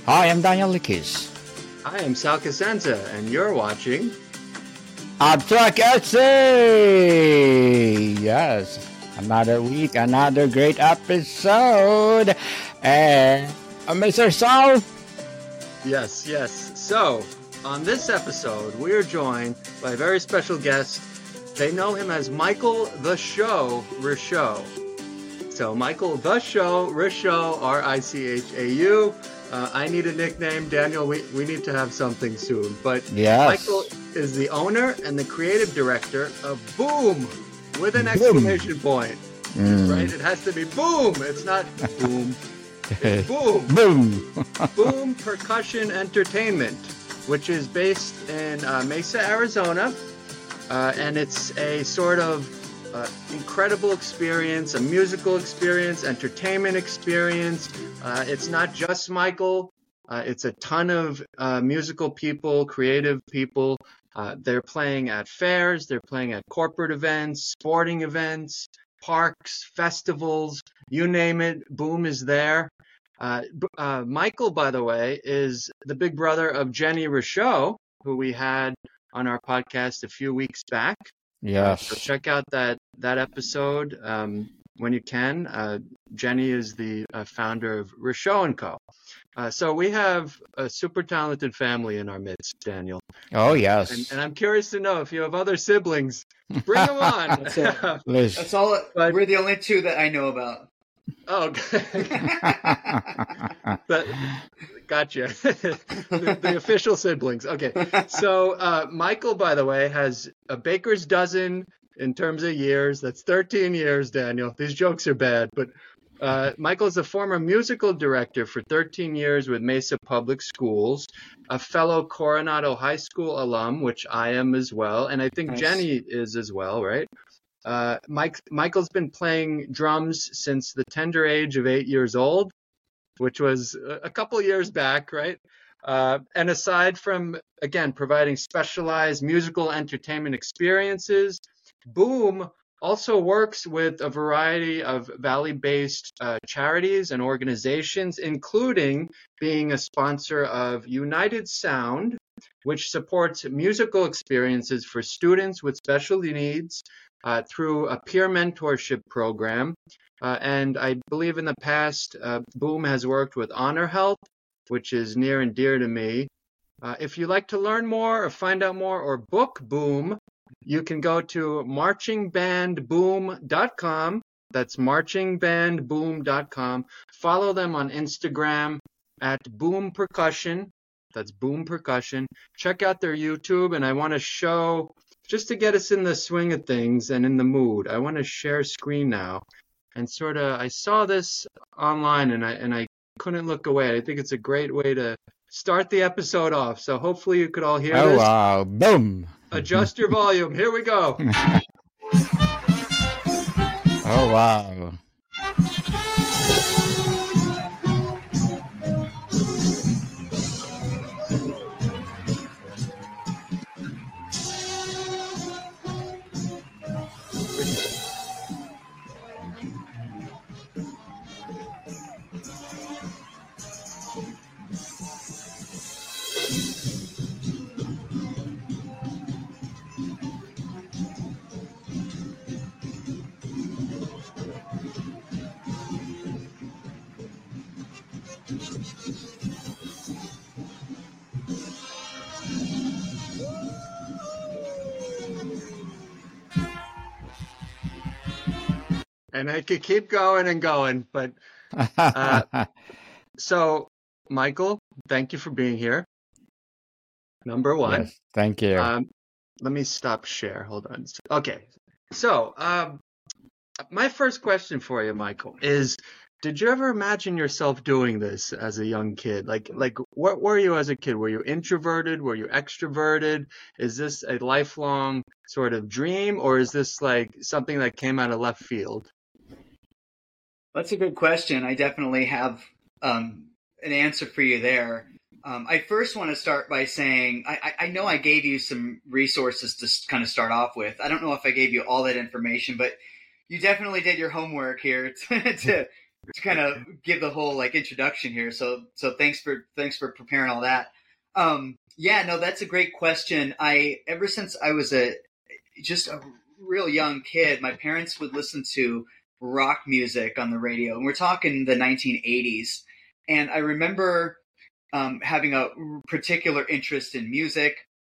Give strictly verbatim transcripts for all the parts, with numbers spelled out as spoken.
I am Daniel Likis. I am Sal Casenza, and you're watching Abstract Essay! Yes, another week, another great episode. And uh, Mister Sal? Yes, yes. So, on this episode, we are joined by a very special guest. They know him as Michael the Show Richaud. So, Michael the Show Richaud, R I C H A U. Uh, I need a nickname. Daniel, we, we need to have something soon. But yes. Michael is the owner and the creative director of Boom, with an Boom. exclamation point. Mm. Right? It has to be Boom. It's not Boom. It's Boom. Boom. Boom Percussion Entertainment, which is based in uh, Mesa, Arizona. Uh, and it's a sort of uh, incredible experience, a musical experience, entertainment experience. Uh, it's not just Michael. Uh, it's a ton of uh, musical people, creative people. Uh, they're playing at fairs. They're playing at corporate events, sporting events, parks, festivals, you name it. Boom is there. Uh, uh, Michael, by the way, is the big brother of Jenny Richaud, who we had on our podcast a few weeks back. Yes. Uh, so check out that that episode um, when you can. Uh, Jenny is the uh, founder of Richaud and Co. Uh, so we have a super talented family in our midst, Daniel. Oh, yes. And, and I'm curious to know if you have other siblings. Bring them on. That's, it. That's all. But, we're the only two that I know about. Oh, but, gotcha. the, the official siblings. Okay. So uh, Michael, by the way, has a baker's dozen in terms of years. That's thirteen years, Daniel. These jokes are bad, but uh, Michael is a former musical director for thirteen years with Mesa Public Schools, a fellow Coronado High School alum, which I am as well, and I think nice. Jenny is as well, right? Uh, Mike, Michael's been playing drums since the tender age of eight years old, which was a couple years back, right? Uh, and aside from, again, providing specialized musical entertainment experiences, Boom also works with a variety of Valley-based uh, charities and organizations, including being a sponsor of United Sound, which supports musical experiences for students with special needs uh, through a peer mentorship program. Uh, and I believe in the past, uh, Boom has worked with Honor Health, which is near and dear to me. Uh, if you'd like to learn more or find out more or book Boom, you can go to marching band boom dot com. That's marching band boom dot com. Follow them on Instagram at Boom Percussion. That's Boom Percussion. Check out their YouTube, and I want to show, just to get us in the swing of things and in the mood, I want to share screen now. And sort of, I saw this online, and I and I couldn't look away. I think it's a great way to start the episode off. So hopefully you could all hear oh, this. Oh, wow. Boom. Adjust your volume. Here we go. Oh, wow. And I could keep going and going, but uh, so Michael, thank you for being here. Number one. Yes, thank you. Um, let me stop share. Hold on. Okay. So um, my first question for you, Michael, is: did you ever imagine yourself doing this as a young kid? Like, like what were you as a kid? Were you introverted? Were you extroverted? Is this a lifelong sort of dream, or is this like something that came out of left field? That's a good question. I definitely have um, an answer for you there. Um, I first want to start by saying I, I know I gave you some resources to kind of start off with. I don't know if I gave you all that information, but you definitely did your homework here to to, to kind of give the whole like introduction here. So so thanks for thanks for preparing all that. Um, yeah, no, that's a great question. I ever since I was a just a real young kid, my parents would listen to rock music on the radio, and we're talking the nineteen eighties. And I remember um, having a particular interest in music,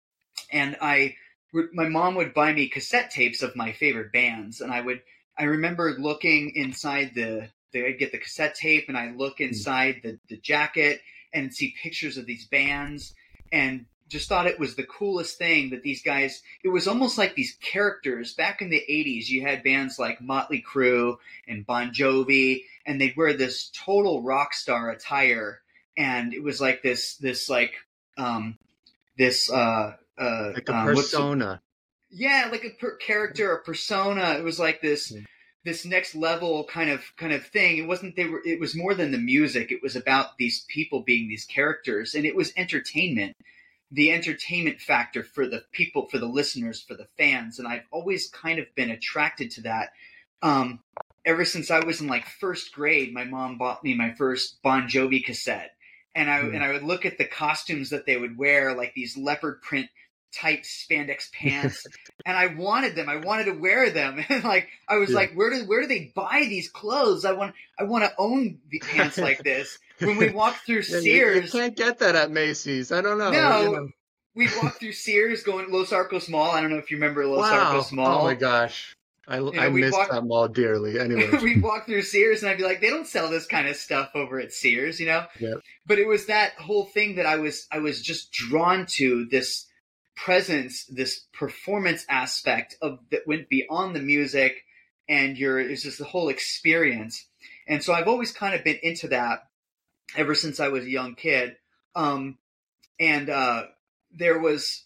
and I my mom would buy me cassette tapes of my favorite bands, and I would I remember looking inside the I'd get the cassette tape and I look inside the, the jacket and see pictures of these bands, and just thought it was the coolest thing that these guys, it was almost like these characters. Back in the eighties, you had bands like Motley Crue and Bon Jovi, and they'd wear this total rock star attire. And it was like this, this like, um, this, uh, uh, like a um, persona. Yeah, like a per- character, a persona. It was like this, Yeah. this next level kind of kind of thing. It wasn't they were. It was more than the music. It was about these people being these characters, and it was entertainment. The entertainment factor for the people, for the listeners, for the fans, and I've always kind of been attracted to that. Um, ever since I was in like first grade, my mom bought me my first Bon Jovi cassette, and I mm. and I would look at the costumes that they would wear, like these leopard print tight spandex pants, and I wanted them. I wanted to wear them, and like I was yeah. like, where do where do they buy these clothes? I want I want to own the pants like this. When we walk through Sears, you, you can't get that at Macy's. I don't know. No, you know. We walk through Sears going to Los Arcos Mall. I don't know if you remember Los wow. Arcos Mall. Oh my gosh, I, you know, I missed walk, that mall dearly. Anyway, we walk through Sears, and I'd be like, they don't sell this kind of stuff over at Sears, you know. Yep. But it was that whole thing that I was I was just drawn to, this presence, this performance aspect of that went beyond the music, and your it's just the whole experience. And so I've always kind of been into that ever since I was a young kid. Um, and uh, there was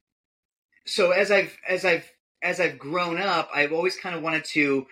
so as I've as I've as I've grown up, I've always kind of wanted to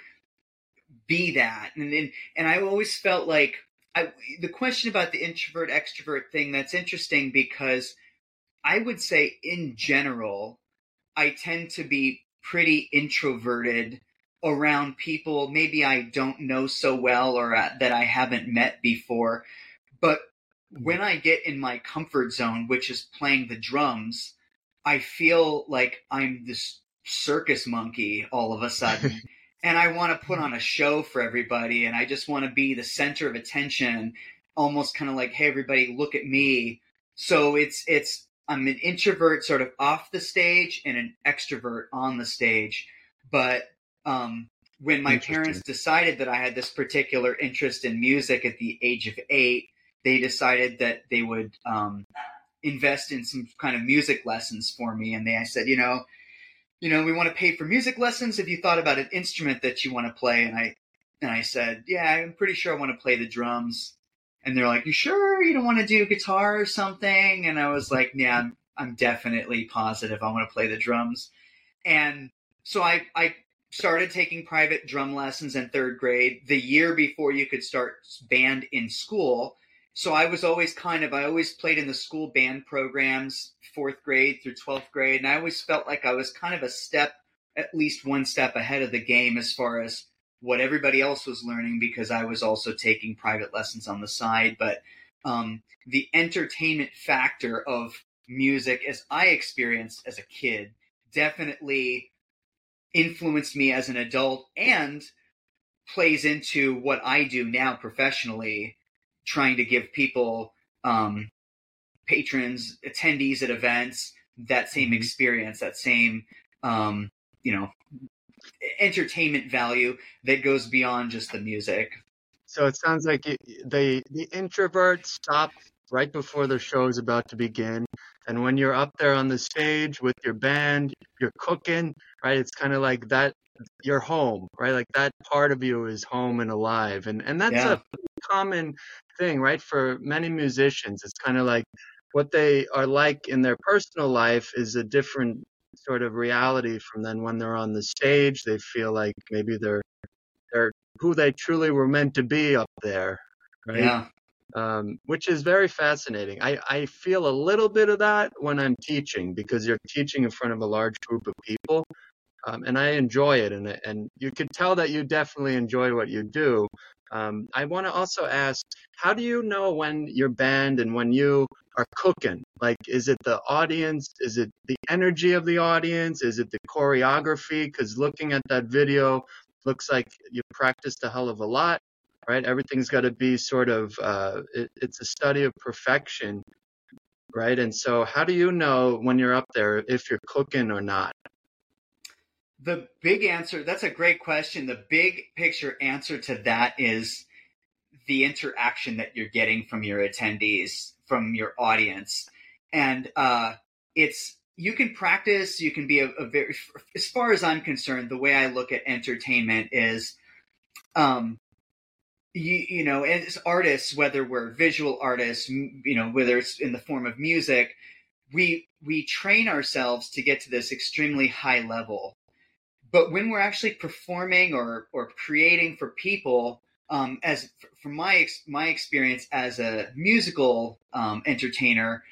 be that, and and, and I always felt like I, the question about the introvert extrovert thing, that's interesting, because I would say in general, I tend to be pretty introverted around people maybe I don't know so well, or uh, that I haven't met before. But when I get in my comfort zone, which is playing the drums, I feel like I'm this circus monkey all of a sudden. And I want to put on a show for everybody, and I just want to be the center of attention, almost kind of like, hey, everybody, look at me. So it's it's I'm an introvert sort of off the stage and an extrovert on the stage. But um, when my parents decided that I had this particular interest in music at the age of eight, they decided that they would um, invest in some kind of music lessons for me. And they I said, you know, you know, we want to pay for music lessons. Have you thought about an instrument that you want to play? And I and I said, yeah, I'm pretty sure I want to play the drums. And they're like, you sure you don't want to do guitar or something? And I was like, yeah, I'm, I'm definitely positive I want to play the drums. And so I, I started taking private drum lessons in third grade, the year before you could start band in school. So I was always kind of, I always played in the school band programs, fourth grade through twelfth grade. And I always felt like I was kind of a step, at least one step ahead of the game as far as what everybody else was learning, because I was also taking private lessons on the side. But um, the entertainment factor of music, as I experienced as a kid, definitely influenced me as an adult and plays into what I do now professionally, trying to give people, um, patrons, attendees at events, that same mm-hmm. experience, that same, um, you know, entertainment value that goes beyond just the music. So it sounds like it, they, the introverts stop right before the show is about to begin. And when you're up there on the stage with your band, you're cooking, right? It's kind of like that, you're home, right? Like that part of you is home and alive. And, and that's yeah. a common thing, right? For many musicians, it's kind of like what they are like in their personal life is a different sort of reality from then when they're on the stage. They feel like maybe they're they're who they truly were meant to be up there, right? Yeah. Um, which is very fascinating. I, I feel a little bit of that when I'm teaching, because you're teaching in front of a large group of people. um, and I enjoy it, and and you can tell that you definitely enjoy what you do. Um, I want to also ask, how do you know when your band and when you are cooking? Like, is it the audience? Is it the energy of the audience? Is it the choreography? Because looking at that video, looks like you practiced a hell of a lot, right? Everything's got to be sort of, uh, it, it's a study of perfection, right? And so, how do you know when you're up there if you're cooking or not? The big answer, that's a great question. The big picture answer to that is the interaction that you're getting from your attendees, from your audience. And uh, it's, you can practice, you can be a, a very, as far as I'm concerned, the way I look at entertainment is, um, you, you know, as artists, whether we're visual artists, you know, whether it's in the form of music, we, we train ourselves to get to this extremely high level. But when we're actually performing or, or creating for people, um, as from my my experience as a musical um, entertainer,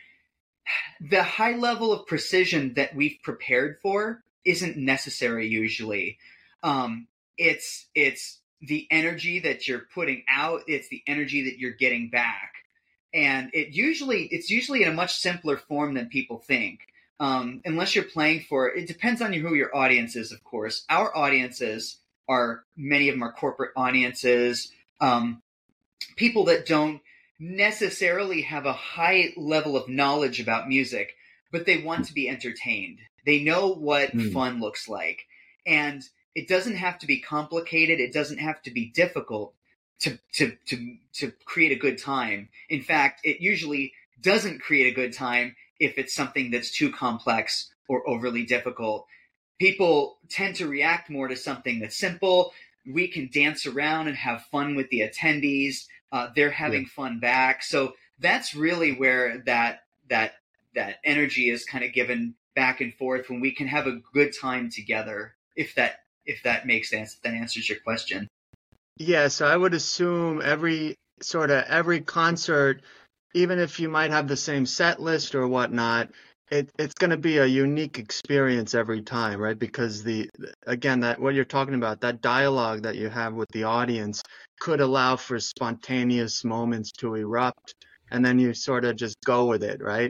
the high level of precision that we've prepared for isn't necessary usually. Um, it's it's the energy that you're putting out. It's the energy that you're getting back, and it usually it's usually in a much simpler form than people think. Um, unless you're playing for, it depends on who your audience is, of course. Our audiences are, many of them are corporate audiences, um, people that don't necessarily have a high level of knowledge about music, but they want to be entertained. They know what mm. fun looks like. And it doesn't have to be complicated. It doesn't have to be difficult to, to, to, to create a good time. In fact, it usually doesn't create a good time if it's something that's too complex or overly difficult. People tend to react more to something that's simple. We can dance around and have fun with the attendees. Uh, they're having yeah. fun back. So that's really where that that that energy is kind of given back and forth, when we can have a good time together. If that if that makes sense, that answers your question. Yeah, so I would assume every sort of every concert, even if you might have the same set list or whatnot, it, it's going to be a unique experience every time, right? Because the, again, that what you're talking about, that dialogue that you have with the audience could allow for spontaneous moments to erupt, and then you sort of just go with it, right?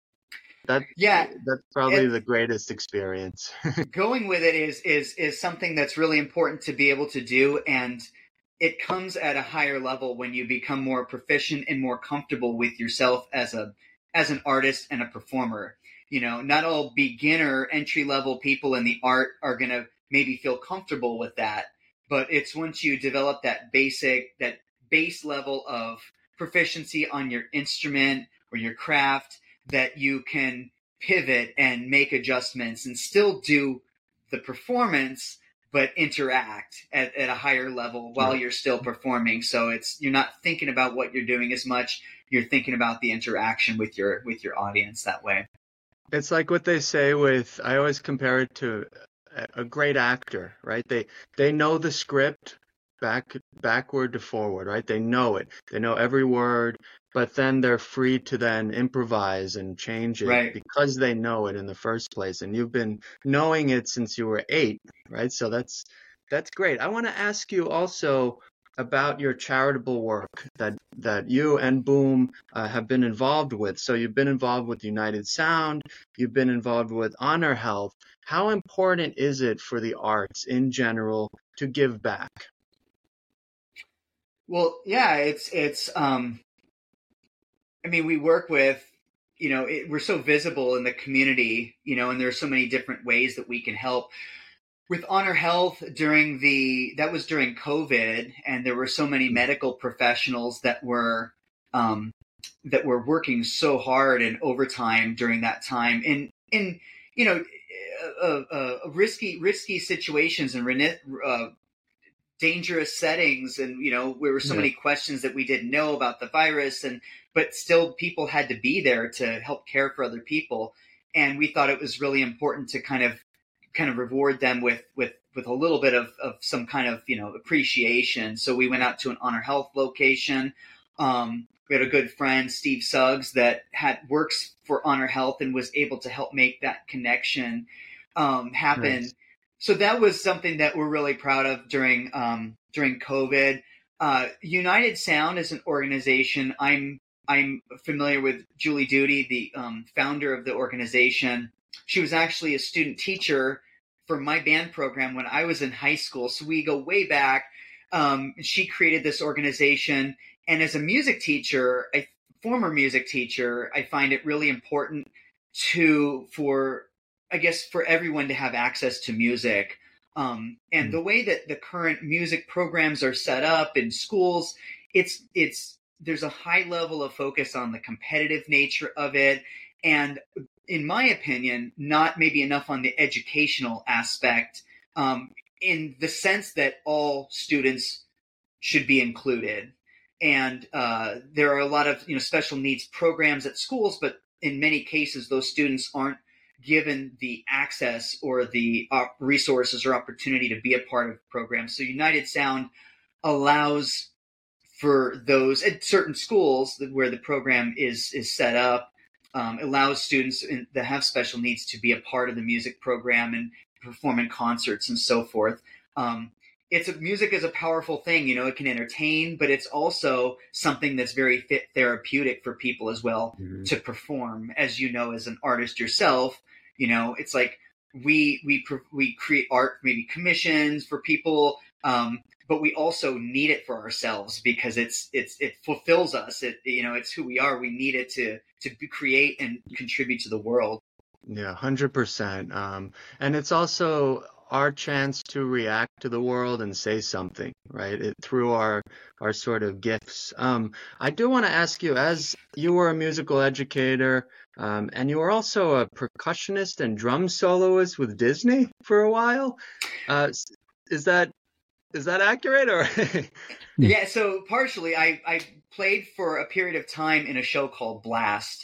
That, yeah, that's probably it, the greatest experience. Going with it is is is something that's really important to be able to do, and it comes at a higher level when you become more proficient and more comfortable with yourself as a as an artist and a performer. You know, not all beginner entry level people in the art are going to maybe feel comfortable with that, but it's once you develop that basic, that base level of proficiency on your instrument or your craft, that you can pivot and make adjustments and still do the performance, but interact at, at a higher level while you're still performing. So it's, you're not thinking about what you're doing as much. You're thinking about the interaction with your, with your audience that way. It's like what they say with, I always compare it to a great actor, right? They, they know the script back, backward to forward, right? They know it. They know every word, but then they're free to then improvise and change it right. because they know it in the first place. And you've been knowing it since you were eight, right? So that's, that's great. I want to ask you also about your charitable work that, that you and Boom uh, have been involved with. So you've been involved with United Sound, you've been involved with Honor Health. How important is it for the arts in general to give back? Well, yeah, it's, it's, um, I mean, we work with, you know, it, we're so visible in the community, you know, and there's so many different ways that we can help. With Honor Health, during the, that was during COVID, and there were so many medical professionals that were, um, that were working so hard and overtime during that time in, in, you know, uh, uh, risky, risky situations and uh, dangerous settings. And, you know, there were so yeah. many questions that we didn't know about the virus, and, but still people had to be there to help care for other people. And we thought it was really important to kind of, kind of reward them with, with, with a little bit of, of some kind of, you know, appreciation. So we went out to an Honor Health location. Um, we had a good friend, Steve Suggs, that had works for Honor Health and was able to help make that connection um, happen. Nice. So that was something that we're really proud of during um, during COVID. Uh, United Sound is an organization. I'm I'm familiar with Julie Duty, the um, founder of the organization. She was actually a student teacher for my band program when I was in high school. So we go way back. Um, she created this organization, and as a music teacher, a former music teacher, I find it really important to for I guess for everyone to have access to music. Um, and the way that the current music programs are set up in schools, it's it's there's a high level of focus on the competitive nature of it, and in my opinion, not maybe enough on the educational aspect, um, in the sense that all students should be included. And uh, there are a lot of you know special needs programs at schools, but in many cases, those students aren't given the access or the uh, resources or opportunity to be a part of programs. So United Sound allows for those at certain schools where the program is is set up, um, allows students in, that have special needs to be a part of the music program and perform in concerts and so forth. Um, it's a, music is a powerful thing, you know, it can entertain, but it's also something that's very fit therapeutic for people as well mm-hmm. to perform. As you know, as an artist yourself, you know, it's like we we we create art, maybe commissions for people, um, but we also need it for ourselves because it's it's it fulfills us. It you know, it's who we are. We need it to to create and contribute to the world. Yeah, one hundred percent. Um, and it's also our chance to react to the world and say something, right? It, through our our sort of gifts. Um, I do want to ask you, as you were a musical educator, um, and you were also a percussionist and drum soloist with Disney for a while. Uh, is that is that accurate, or? Yeah, so partially, I I played for a period of time in a show called Blast.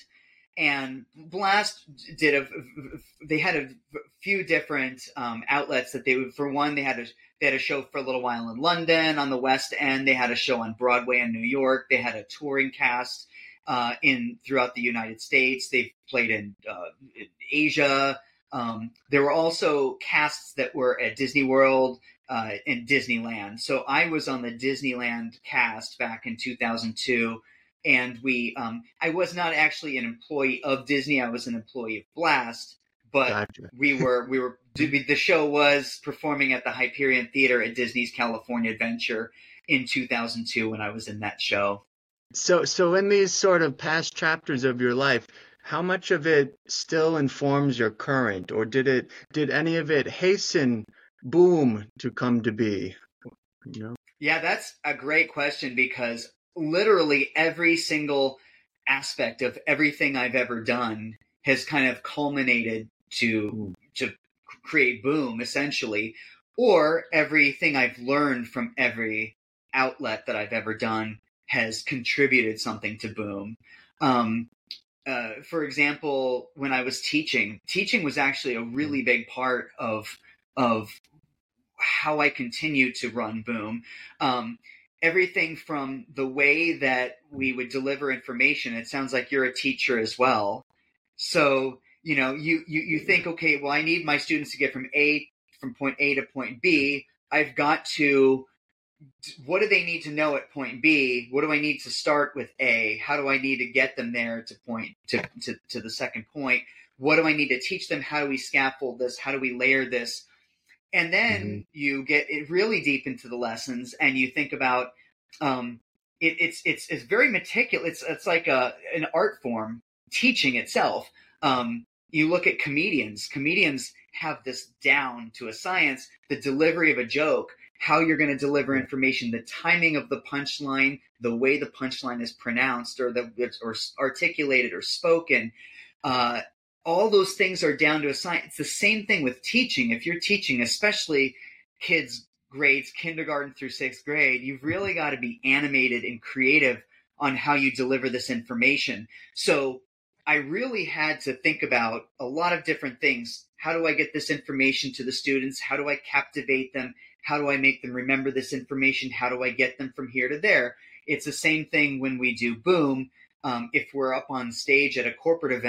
And Blast did a, they had a few different um, outlets that they would, for one, they had a, they had a show for a little while in London on the West End. They had a show on Broadway in New York. They had a touring cast uh, in throughout the United States. They've played in, uh, in Asia. Um, there were also casts that were at Disney World uh, and Disneyland. So I was on the Disneyland cast back in two thousand two. And we, um, I was not actually an employee of Disney. I was an employee of Blast, but gotcha. we were, we were, the show was performing at the Hyperion Theater at Disney's California Adventure in two thousand two when I was in that show. So, so in these sort of past chapters of your life, how much of it still informs your current, or did it, did any of it hasten Boom to come to be? You know? Yeah, that's a great question because literally every single aspect of everything I've ever done has kind of culminated to to create Boom, essentially, or everything I've learned from every outlet that I've ever done has contributed something to Boom. Um, uh, for example, when I was teaching, teaching was actually a really big part of of how I continue to run Boom. Um, Everything from the way that we would deliver information. It sounds like you're a teacher as well. So, you know, you, you, you think, okay, well, I need my students to get from A, from point A to point B. I've got to, what do they need to know at point B? What do I need to start with A? How do I need to get them there to point to, to, to the second point? What do I need to teach them? How do we scaffold this? How do we layer this? And then mm-hmm. you get it really deep into the lessons, and you think about um, it, it's it's it's very meticulous. It's it's like a an art form, teaching itself. Um, you look at comedians. Comedians have this down to a science. The delivery of a joke, how you're going to deliver information, the timing of the punchline, the way the punchline is pronounced, or the or articulated or spoken. Uh, All those things are down to a science. It's the same thing with teaching. If you're teaching, especially kids grades, kindergarten through sixth grade, you've really got to be animated and creative on how you deliver this information. So I really had to think about a lot of different things. How do I get this information to the students? How do I captivate them? How do I make them remember this information? How do I get them from here to there? It's the same thing when we do Boom. Um, if we're up on stage at a corporate event,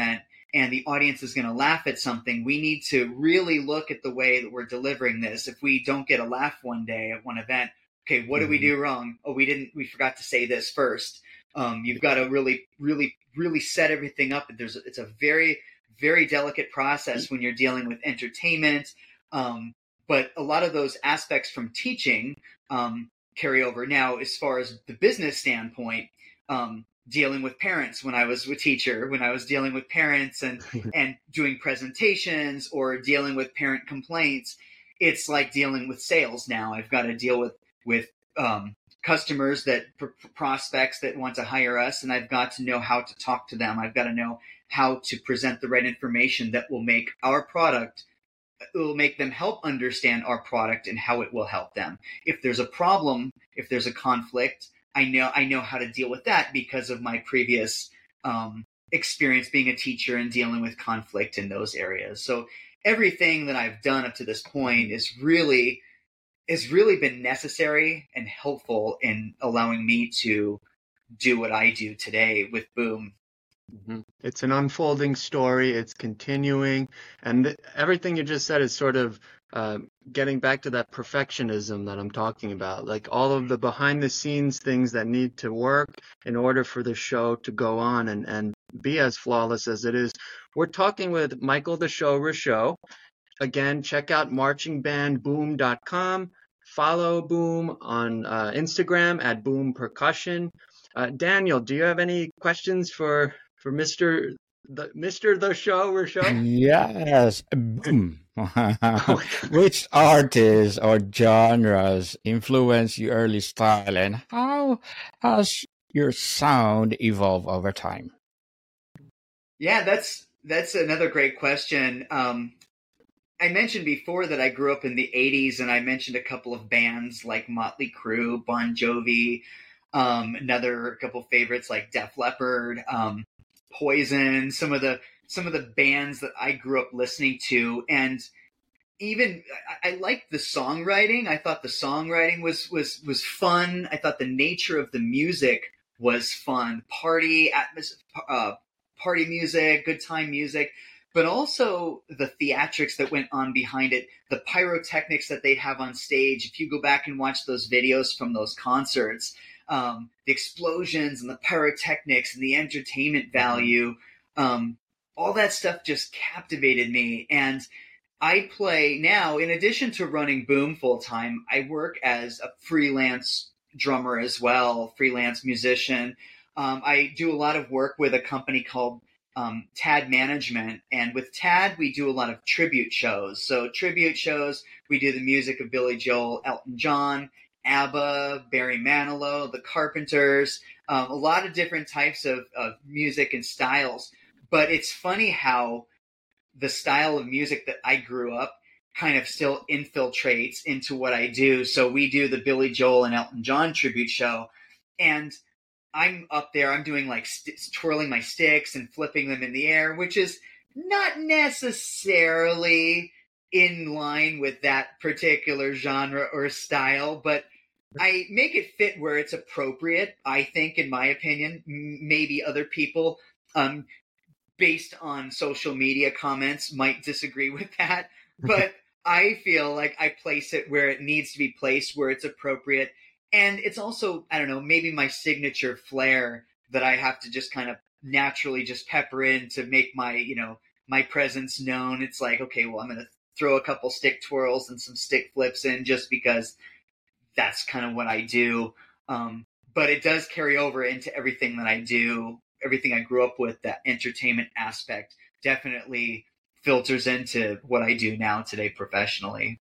and the audience is going to laugh at something, we need to really look at the way that we're delivering this. If we don't get a laugh one day at one event, okay, what did we do wrong? Oh, we didn't, we forgot to say this first. Um, you've got to really, really, really set everything up. There's, it's a very, very delicate process when you're dealing with entertainment. Um, but a lot of those aspects from teaching um, carry over. Now, as far as the business standpoint, um, dealing with parents when I was a teacher, when I was dealing with parents and, and doing presentations or dealing with parent complaints, it's like dealing with sales now. I've got to deal with, with um, customers that pr- prospects that want to hire us, and I've got to know how to talk to them. I've got to know how to present the right information that will make our product, it will make them help understand our product and how it will help them. If there's a problem, if there's a conflict, I know I know how to deal with that because of my previous um, experience being a teacher and dealing with conflict in those areas. So everything that I've done up to this point is really has really been necessary and helpful in allowing me to do what I do today with Boom. Mm-hmm. It's an unfolding story. It's continuing. And th- everything you just said is sort of uh, getting back to that perfectionism that I'm talking about, like all of the behind the scenes things that need to work in order for the show to go on and, and be as flawless as it is. We're talking with Michael the Show Rochot. Again, check out marching band boom dot com. Follow Boom on uh, Instagram at Boom Percussion. Uh, Daniel, do you have any questions for for Mister the Mister the Show Rochot? Yes. Boom. Which artists or genres influence your early style, and how has your sound evolved over time? Yeah, that's that's another great question. Um, I mentioned before that I grew up in the eighties, and I mentioned a couple of bands like Motley Crue, Bon Jovi, um, another couple of favorites like Def Leppard, um, Poison, some of the some of the bands that I grew up listening to. And even I, I liked the songwriting. I thought the songwriting was was was fun. I thought the nature of the music was fun. Party atmosphere, uh, party music, good time music. But also the theatrics that went on behind it, the pyrotechnics that they'd have on stage. If you go back and watch those videos from those concerts, um, the explosions and the pyrotechnics and the entertainment value, um, all that stuff just captivated me. And I play now, in addition to running Boom full time, I work as a freelance drummer as well, freelance musician. Um, I do a lot of work with a company called Um, Tad Management, and with Tad we do a lot of tribute shows. So tribute shows, we do the music of Billy Joel, Elton John, ABBA, Barry Manilow, the Carpenters, um, a lot of different types of, of music and styles. But it's funny how the style of music that I grew up kind of still infiltrates into what I do. So we do the Billy Joel and Elton John tribute show, and I'm up there, I'm doing like st- twirling my sticks and flipping them in the air, which is not necessarily in line with that particular genre or style, but I make it fit where it's appropriate, I think, in my opinion. M- maybe other people, um, based on social media comments, might disagree with that, but I feel like I place it where it needs to be placed, where it's appropriate. And it's also, I don't know, maybe my signature flair that I have to just kind of naturally just pepper in to make my, you know, my presence known. It's like, okay, well, I'm going to throw a couple stick twirls and some stick flips in just because that's kind of what I do. Um, but it does carry over into everything that I do, everything I grew up with. That entertainment aspect definitely filters into what I do now today professionally.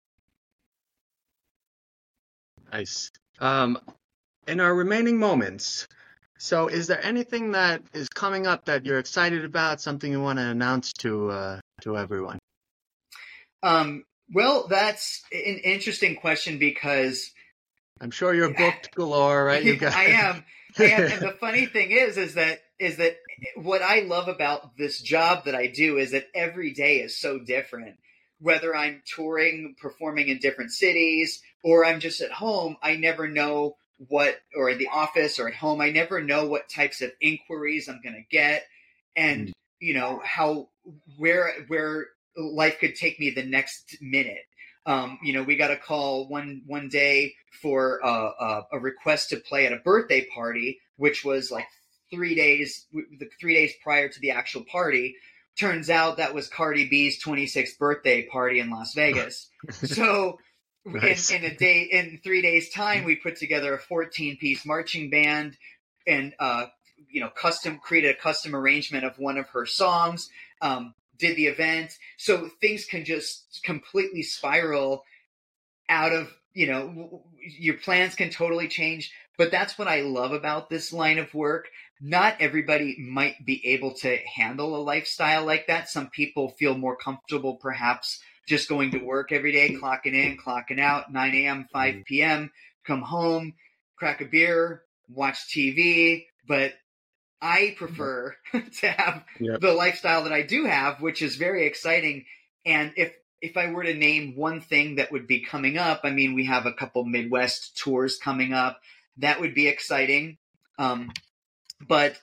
Nice. Um, in our remaining moments, so is there anything that is coming up that you're excited about, something you want to announce to uh, to everyone? Um, well, that's an interesting question because I'm sure you're booked galore, right? You've got... I am. I am. And the funny thing is, is that is that what I love about this job that I do is that every day is so different. Whether I'm touring, performing in different cities, or I'm just at home, I never know what, or in the office or at home, I never know what types of inquiries I'm going to get. And you know, how where where life could take me the next minute. Um, you know, we got a call one one day for uh, uh, a request to play at a birthday party, which was like three days, the three days prior to the actual party. Turns out that was Cardi B's twenty-sixth birthday party in Las Vegas. So nice. in, in a day, in three days time, we put together a fourteen piece marching band and, uh, you know, custom created a custom arrangement of one of her songs, um, did the event. So things can just completely spiral out of, you know, your plans can totally change. But that's what I love about this line of work. Not everybody might be able to handle a lifestyle like that. Some people feel more comfortable perhaps just going to work every day, clocking in, clocking out, nine a.m., five p.m., come home, crack a beer, watch T V. But I prefer to have yep. the lifestyle that I do have, which is very exciting. And if if I were to name one thing that would be coming up, I mean, we have a couple Midwest tours coming up. That would be exciting. Um, but,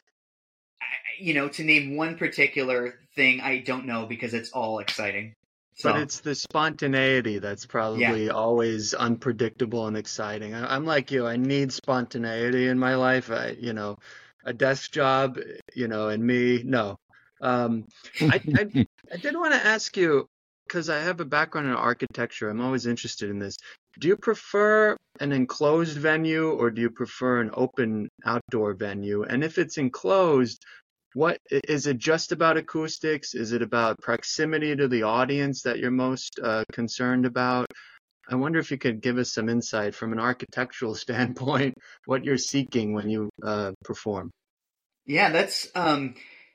you know, to name one particular thing, I don't know because it's all exciting. So. But it's the spontaneity that's probably yeah. always unpredictable and exciting. I, I'm like you. I need spontaneity in my life. I, you know, a desk job, you know, and me, no. Um, I, I, I did want to ask you, because I have a background in architecture. I'm always interested in this. Do you prefer an enclosed venue or do you prefer an open outdoor venue? And if it's enclosed, what is it just about acoustics? Is it about proximity to the audience that you're most uh, concerned about? I wonder if you could give us some insight from an architectural standpoint, what you're seeking when you uh, perform. Yeah, that's um,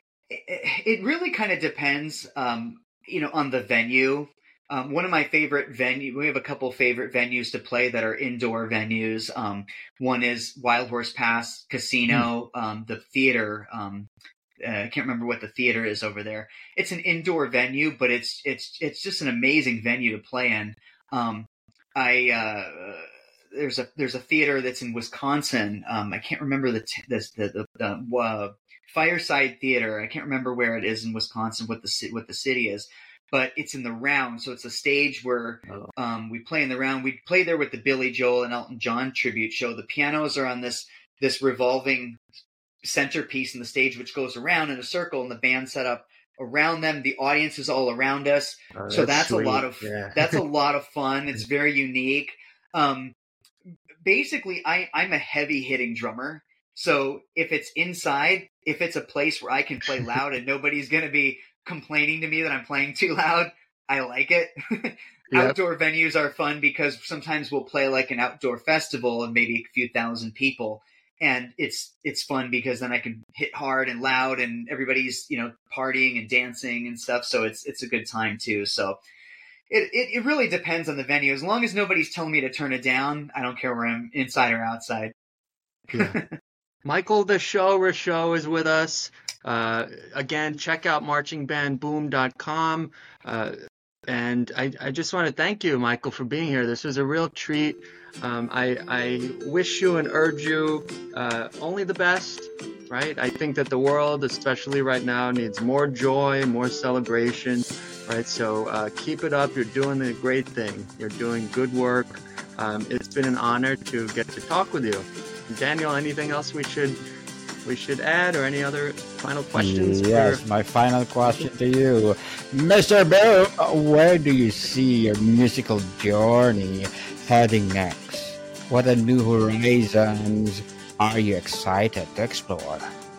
it, it really kind of depends, um, you know, on the venue. Um, one of my favorite venue, we have a couple favorite venues to play that are indoor venues. Um, one is Wild Horse Pass Casino, mm. um, the theater. Um, uh, I can't remember what the theater is over there. It's an indoor venue, but it's it's it's just an amazing venue to play in. Um, I uh, there's a there's a theater that's in Wisconsin. Um, I can't remember the t- the the, the, the uh, Fireside Theater. I can't remember where it is in Wisconsin, what the what the city is. But it's in the Round, so it's a stage where um, we play in the Round. We play there with the Billy Joel and Elton John tribute show. The pianos are on this this revolving centerpiece in the stage, which goes around in a circle, and the band set up around them. The audience is all around us, oh, that's so that's sweet. a lot of yeah. that's a lot of fun. It's very unique. Um, basically, I, I'm a heavy hitting drummer, so if it's inside, if it's a place where I can play loud and nobody's going to be complaining to me that I'm playing too loud, I like it. Yep. Outdoor venues are fun because sometimes we'll play like an outdoor festival and maybe a few thousand people. And it's it's fun because then I can hit hard and loud and everybody's, you know, partying and dancing and stuff. So it's it's a good time too. So it, it, it really depends on the venue. As long as nobody's telling me to turn it down, I don't care where I'm inside or outside. Yeah. Michael the Show Show is with us. Uh, again, check out marching band boom dot com. Uh, and I, I just want to thank you, Michael, for being here. This was a real treat. Um, I, I wish you and urge you uh, only the best, right? I think that the world, especially right now, needs more joy, more celebration, right? So uh, keep it up. You're doing a great thing. You're doing good work. Um, it's been an honor to get to talk with you. Daniel, anything else we should we should add, or any other final questions? Yes, for... my final question to you, Mister Bill, where do you see your musical journey heading next? What are new horizons are you excited to explore?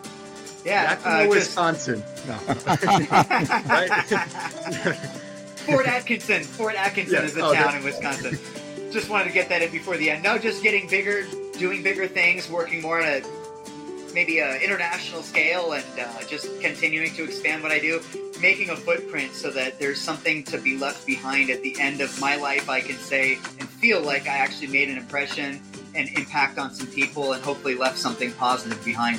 Yeah, uh, Wisconsin. Just... No. Fort Atkinson. Fort Atkinson yes. is a oh, town in Wisconsin. Just wanted to get that in before the end. No, just getting bigger, doing bigger things, working more on a maybe an international scale, and uh, just continuing to expand what I do, making a footprint so that there's something to be left behind at the end of my life. I can say and feel like I actually made an impression and impact on some people, and hopefully left something positive behind.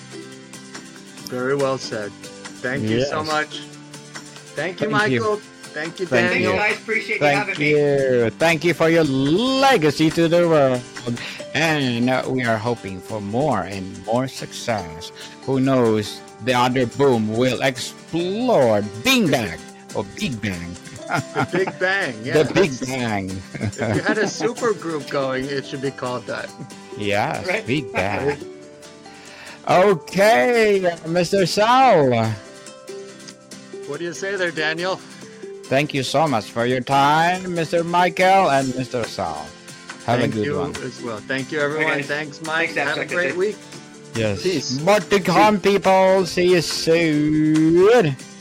Very well said. Thank you yes. so much. Thank you, Thank Michael. You. Thank you, Thank Daniel. you, guys. Appreciate Thank you having you. me. Thank you for your legacy to the world. And uh, we are hoping for more and more success. Who knows? the other boom will explode. Bing bang or Big Bang. The Big Bang. Yeah, the Big that's- Bang. If you had a super group going, it should be called that. Yes, Right. Big Bang. Okay, Mister Sal. What do you say there, Daniel? Thank you so much for your time, Mister Michael and Mister Sal. Have Thank a good you one. as well. Thank you, everyone. Okay. Thanks, Mike. Thanks, Have a Abstract. great week. Yes. Peace. More to come, people. See you soon.